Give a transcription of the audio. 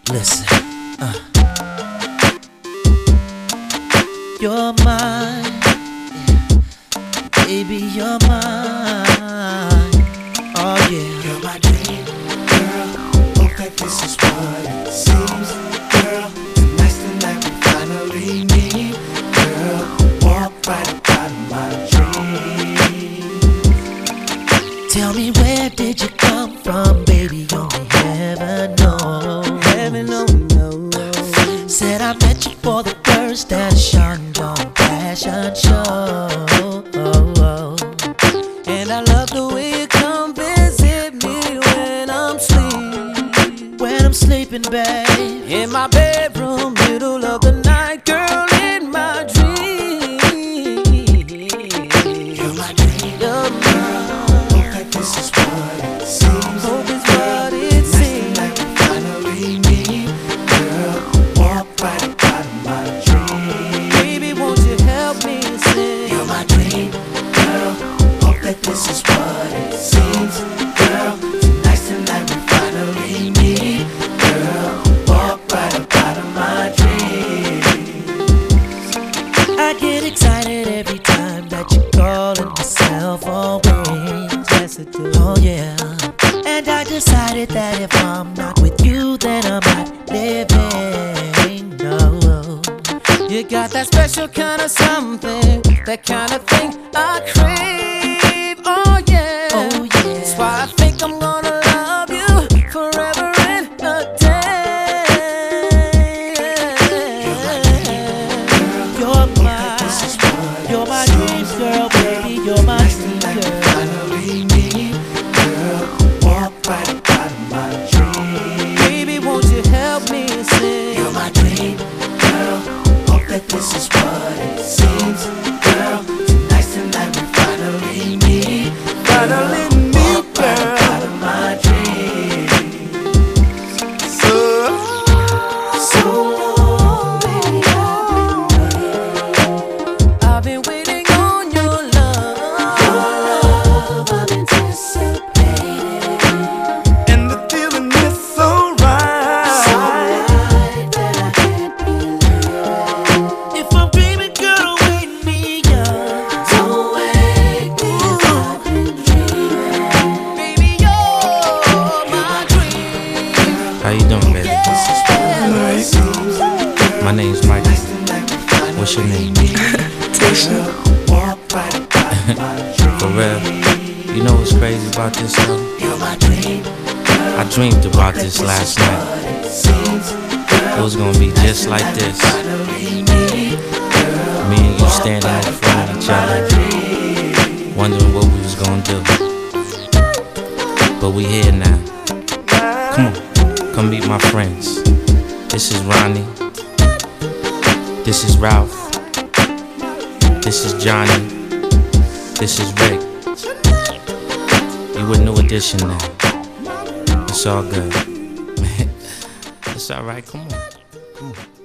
Listen, you're mine, baby, you're mine. Oh yeah, you're my dream, girl. Hope that this is what it seems, girl. Tonight's the night we finally meet, girl. Walk right up out of my dream. Tell me, where did you come from, baby? Only heaven knows. Heaven only knows. Said I met you for the first at a Shandong fashion show. And I love the way you come visit me when I'm asleep. When I'm sleeping, babe, in my bedroom, middle of the night, girl, in my dream. You're my dream, you're mine. Hope that this is what it seems. Hope it's what it seems. Like we finally meet, girl. Walk right up out of my dream. Baby, won't you help me sing? You're my dream, girl. Hope that this is what it seems, girl. Tonight's the night we finally meet, girl. Walk right up out of my dreams. I get excited every time that you call and my cell phone rings. Yes, I do. Oh yeah, and I decided that if I'm not with you, then I'm not living. No, You got that special kind of something, that kind of thing I crave. Oh yeah, oh yeah. That's why I think I'm gonna love you forever and a day. You're mine, you're my dream girl, baby, you're my dream girl. Finally meet, girl. Walk right up out of my dream. Baby, won't you help me sing? You're my dream, girl. Hope that this is what it seems, girl. Tonight's the night we finally meet. Finally meet, girl. Out of my dreams. So long, baby, I've been waiting on your love. I've anticipated, And the feeling is so right. so right that I can't believe. If I'm dreaming, girl, wake me up. Don't wake me up, I've been dreaming. Baby, you're my dream. How you doing, baby? My name's Michael. What's your name? For real. You know what's crazy about this though? I dreamed about this last night. It was gonna be just like this. Me and you standing in front of each other, wondering what we was gonna do. But we here now. Come on, come meet my friends. This is Ronnie. This is Ralph. This is Johnny. This is Rick. You a new addition now. It's all good. It's alright, come on.